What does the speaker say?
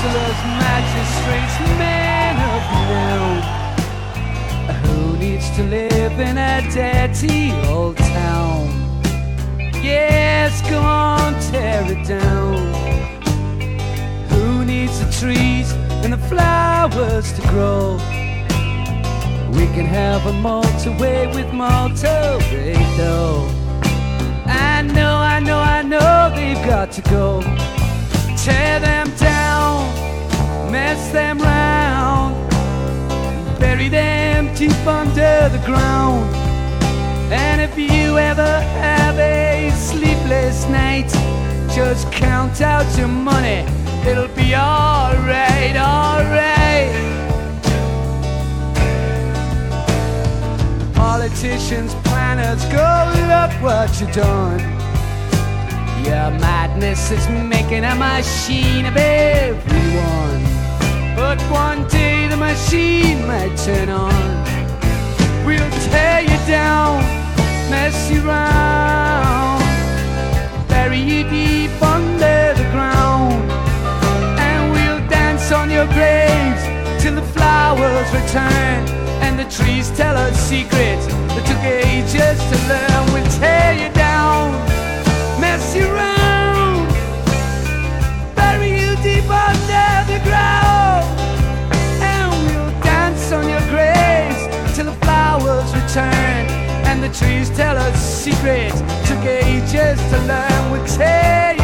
councillors, magistrates, men of renown. Who needs to live in a dirty old town? Yes, go on, tear it down. Who needs the trees and the flowers to grow? We can have a motorway with motorway though. I know they've got to go. Tear them down, mess them round, bury them deep under the ground. And if you ever have a sleepless night, just count out your money, it'll be alright, alright. Politicians, planners, go look what you've done. Your madness is making a machine of everyone. But one day the machine might turn on. We'll tear you down, mess you round, bury you deep under the ground. And we'll dance on your graves till the flowers return and the trees tell us secrets that took ages to learn. We'll tear you down, mess you round, bury you deep under the ground. And we'll dance on your graves till the flowers return and the trees tell us secrets took ages to learn. We'll tear you